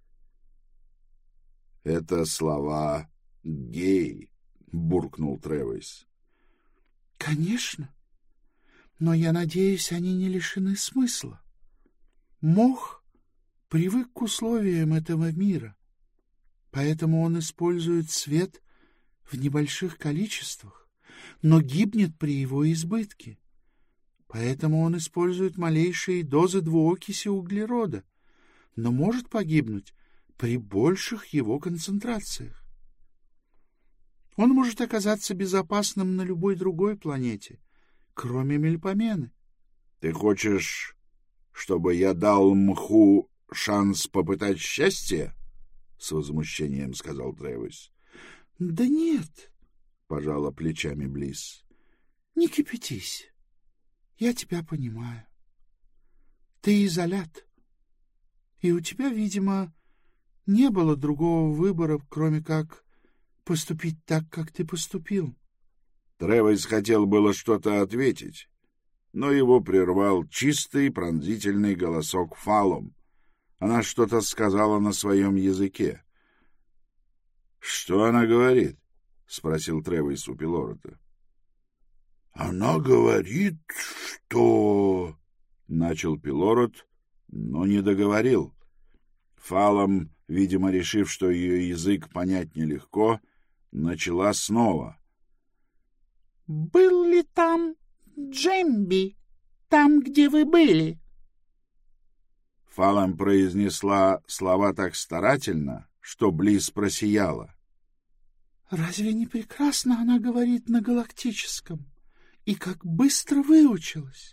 — Это слова гей, — буркнул Тревис. — Конечно, но я надеюсь, они не лишены смысла. Мох привык к условиям этого мира, поэтому он использует свет в небольших количествах, но гибнет при его избытке. Поэтому он использует малейшие дозы двуокиси углерода, но может погибнуть при больших его концентрациях. Он может оказаться безопасным на любой другой планете, кроме Мельпомены. — Ты хочешь, чтобы я дал мху шанс попытать счастье? — с возмущением сказал Тревис. — Да нет, — пожала плечами Близ. — не кипятись. Я тебя понимаю. Ты изолят, и у тебя, видимо, не было другого выбора, кроме как поступить так, как ты поступил. Тревис хотел было что-то ответить, но его прервал чистый пронзительный голосок Фалом. Она что-то сказала на своем языке. — Что она говорит? — спросил Тревис у Пилорота. — Она говорит, что... — начал Пилорот, но не договорил. Фалом, видимо, решив, что ее язык понять нелегко, начала снова. — Был ли там Джемби, там, где вы были? Фалом произнесла слова так старательно, что Близ просияла. — Разве не прекрасно она говорит на галактическом? И как быстро выучилась!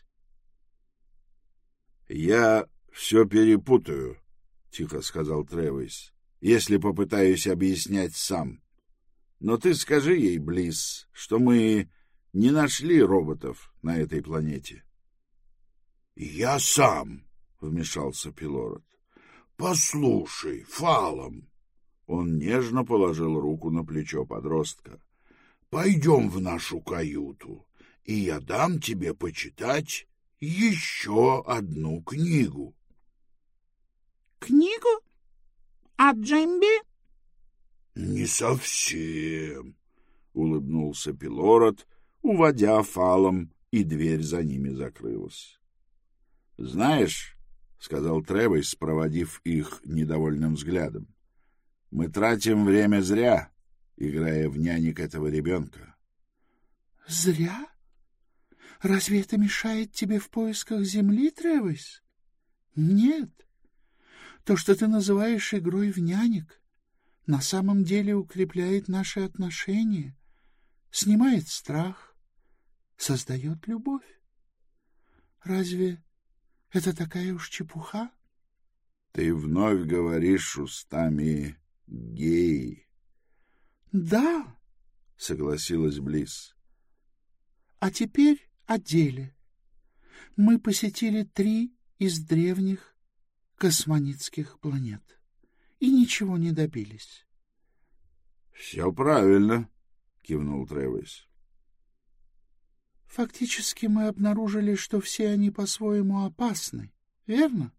— Я все перепутаю, — тихо сказал Тревис, — если попытаюсь объяснять сам. Но ты скажи ей, Близ, что мы не нашли роботов на этой планете. — Я сам, — вмешался Пилорот. — Послушай, Фалом. Он нежно положил руку на плечо подростка. — Пойдем в нашу каюту, и я дам тебе почитать еще одну книгу. — Книгу? О Джемби? — Не совсем, — улыбнулся Пилорот, уводя Фалом, и дверь за ними закрылась. — Знаешь, — сказал Тревис, проводив их недовольным взглядом, — мы тратим время зря, играя в нянек этого ребенка. — Зря? Разве это мешает тебе в поисках Земли, Тревис? Нет. То, что ты называешь игрой в нянек, на самом деле укрепляет наши отношения, снимает страх, создает любовь. Разве это такая уж чепуха? — Ты вновь говоришь устами геи. — Да, — согласилась Близ. — А теперь о деле. Мы посетили три из древних космонитских планет и ничего не добились. — Все правильно, — кивнул Тревис. — Фактически мы обнаружили, что все они по-своему опасны, верно?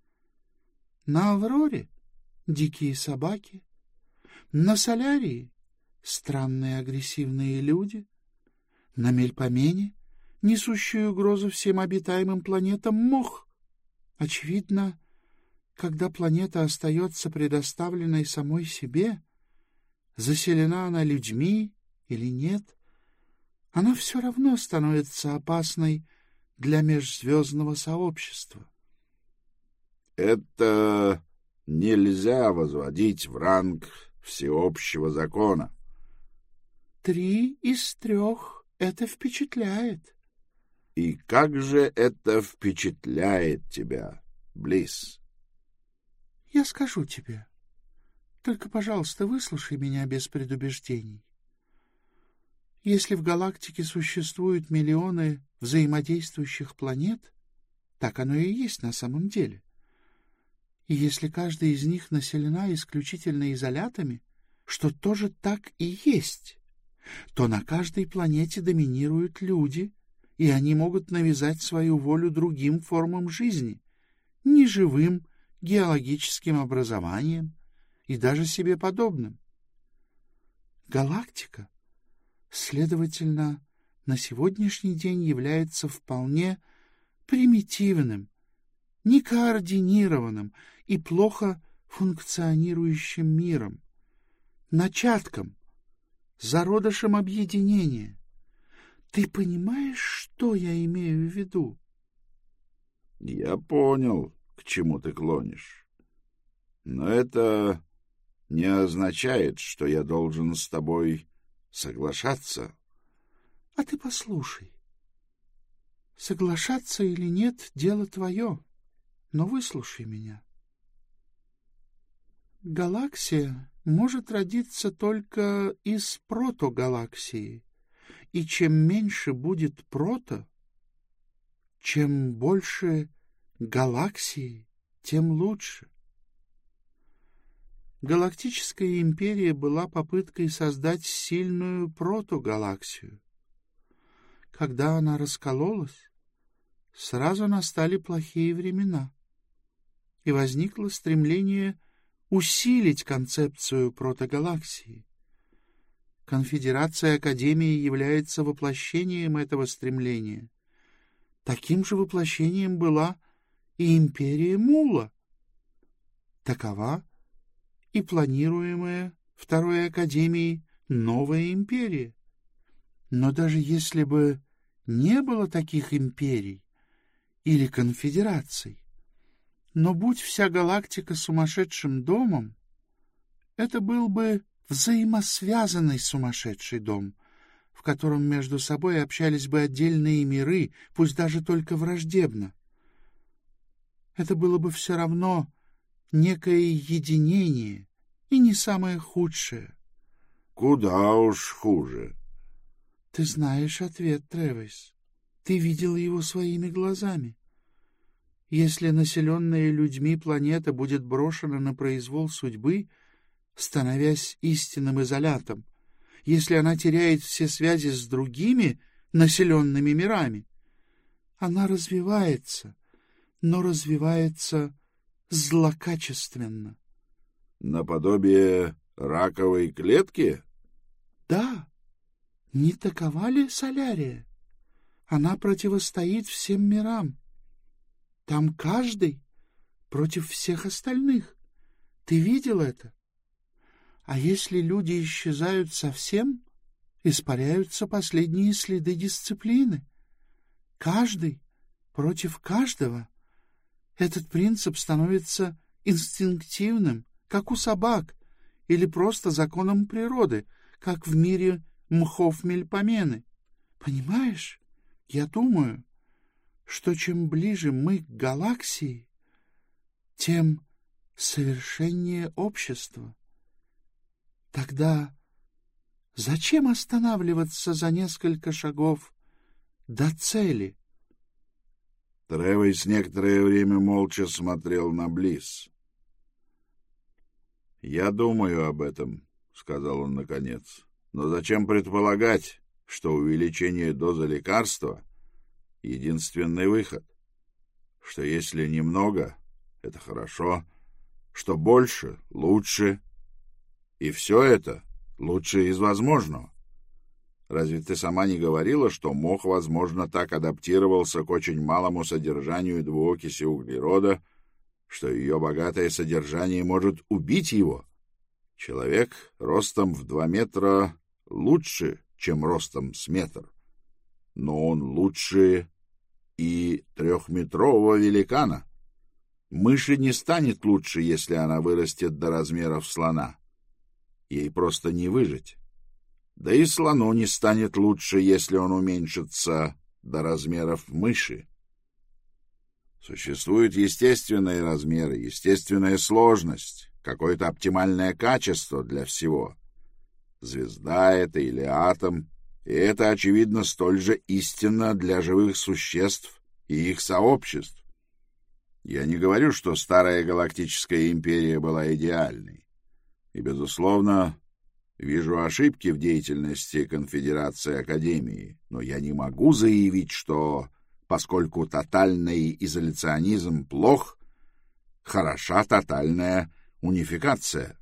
На Авроре — дикие собаки, на Солярии — странные агрессивные люди, на Мельпомене — несущую угрозу всем обитаемым планетам мох. Очевидно, когда планета остается предоставленной самой себе, заселена она людьми или нет, она все равно становится опасной для межзвездного сообщества. Это нельзя возводить в ранг всеобщего закона, Три из трех — это впечатляет. И как же это впечатляет тебя, Блисс? Я скажу тебе. Только, пожалуйста, выслушай меня без предубеждений. Если в галактике существуют миллионы взаимодействующих планет, так оно и есть на самом деле. И если каждая из них населена исключительно изолятами, что тоже так и есть, то на каждой планете доминируют люди, и они могут навязать свою волю другим формам жизни, неживым геологическим образованием и даже себе подобным. Галактика, следовательно, на сегодняшний день является вполне примитивным, некоординированным и плохо функционирующим миром, начатком, зародышем объединения. Ты понимаешь, что я имею в виду? Я понял, к чему ты клонишь. Но это не означает, что я должен с тобой соглашаться. А ты послушай. Соглашаться или нет — дело твое, но выслушай меня. Галаксия может родиться только из протогалаксии, и чем меньше будет прото, чем больше галаксии, тем лучше. Галактическая империя была попыткой создать сильную протогалаксию. Когда она раскололась, сразу настали плохие времена, и возникло стремление усилить концепцию протогалаксии. Конфедерация Академии является воплощением этого стремления. Таким же воплощением была и империя Мула. Такова и планируемая Второй Академией новая империя. Но даже если бы не было таких империй или конфедераций, но будь вся галактика сумасшедшим домом, это был бы взаимосвязанный сумасшедший дом, в котором между собой общались бы отдельные миры, пусть даже только враждебно. Это было бы все равно некое единение, и не самое худшее. Куда уж хуже. Ты знаешь ответ, Тревис. Ты видел его своими глазами. Если населенная людьми планета будет брошена на произвол судьбы, становясь истинным изолятом, если она теряет все связи с другими населенными мирами, она развивается, но развивается злокачественно. Наподобие раковой клетки? Да. Не такова ли Солярия? Она противостоит всем мирам. Там каждый против всех остальных. Ты видел это? А если люди исчезают совсем, испаряются последние следы дисциплины. Каждый против каждого. Этот принцип становится инстинктивным, как у собак, или просто законом природы, как в мире мхов Мельпомены. Понимаешь, я думаю, что чем ближе мы к галаксии, тем совершеннее общество. Тогда зачем останавливаться за несколько шагов до цели? Тревис некоторое время молча смотрел на Блисс. «Я думаю об этом», — сказал он наконец. «Но зачем предполагать, что увеличение дозы лекарства — единственный выход? Что если немного — это хорошо, что больше — лучше, и все это лучше из возможного? Разве ты сама не говорила, что мох, возможно, так адаптировался к очень малому содержанию двуокиси углерода, что ее богатое содержание может убить его? Человек ростом в два метра лучше, чем ростом с метр, но он лучше и трехметрового великана. Мыши не станет лучше, если она вырастет до размеров слона. Ей просто не выжить. Да и слону не станет лучше, если он уменьшится до размеров мыши. Существуют естественные размеры, естественная сложность, какое-то оптимальное качество для всего. Звезда это или атом, и это, очевидно, столь же истинно для живых существ и их сообществ. Я не говорю, что старая галактическая империя была идеальной. И, безусловно, вижу ошибки в деятельности Конфедерации Академии, но я не могу заявить, что, поскольку тотальный изоляционизм плох, хороша тотальная унификация.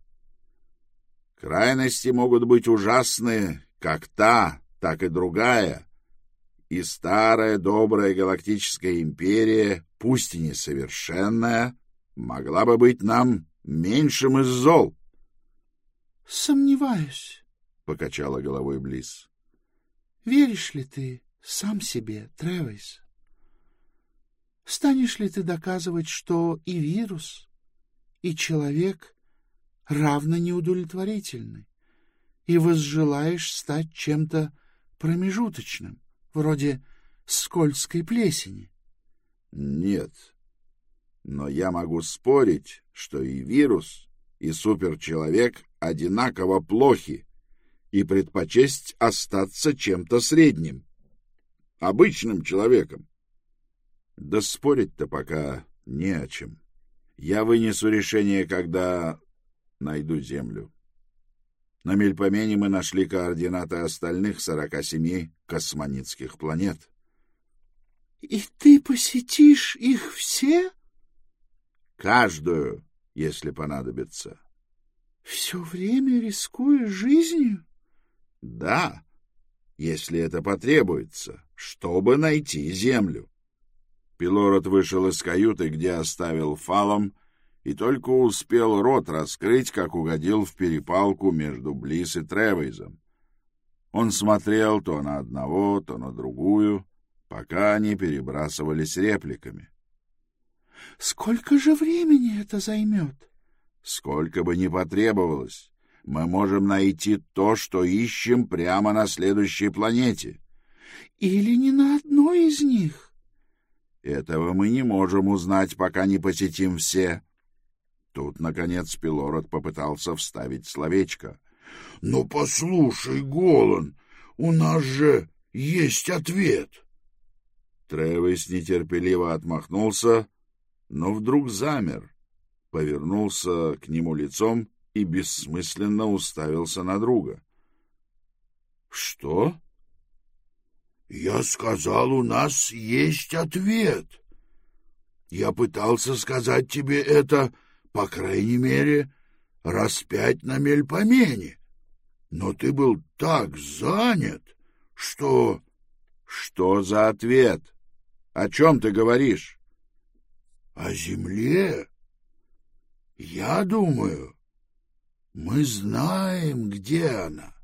Крайности могут быть ужасны, как та, так и другая, и старая добрая галактическая империя, пусть и несовершенная, могла бы быть нам меньшим из зол. — Сомневаюсь, — покачала головой Близ. — Веришь ли ты сам себе, Тревис? Станешь ли ты доказывать, что и вирус, и человек равно неудовлетворительны, и возжелаешь стать чем-то промежуточным, вроде скользкой плесени? — Нет, но я могу спорить, что и вирус, и суперчеловек одинаково плохи, и предпочесть остаться чем-то средним, обычным человеком. Да спорить-то пока не о чем. Я вынесу решение, когда найду Землю. На Мельпомене мы нашли координаты остальных сорока семи космонитских планет. — И ты посетишь их все? — Каждую, если понадобится. — Все время рискуя жизнью? — Да, если это потребуется, чтобы найти Землю. Пилород вышел из каюты, где оставил Фалом, и только успел рот раскрыть, как угодил в перепалку между Близ и Тревейзом. Он смотрел то на одного, то на другую, пока они перебрасывались репликами. — Сколько же времени это займет? — Сколько бы ни потребовалось. Мы можем найти то, что ищем, прямо на следующей планете. — Или не на одной из них? — Этого мы не можем узнать, пока не посетим все. Тут, наконец, Пилород попытался вставить словечко. — Ну, послушай, Голан, у нас же есть ответ. Тревис нетерпеливо отмахнулся, но вдруг замер, повернулся к нему лицом и бессмысленно уставился на друга. — Что? — Я сказал, у нас есть ответ. Я пытался сказать тебе это, по крайней мере, раз пять на Мельпомене, но ты был так занят, что... — Что за ответ? О чем ты говоришь? — О Земле. Я думаю, мы знаем, где она.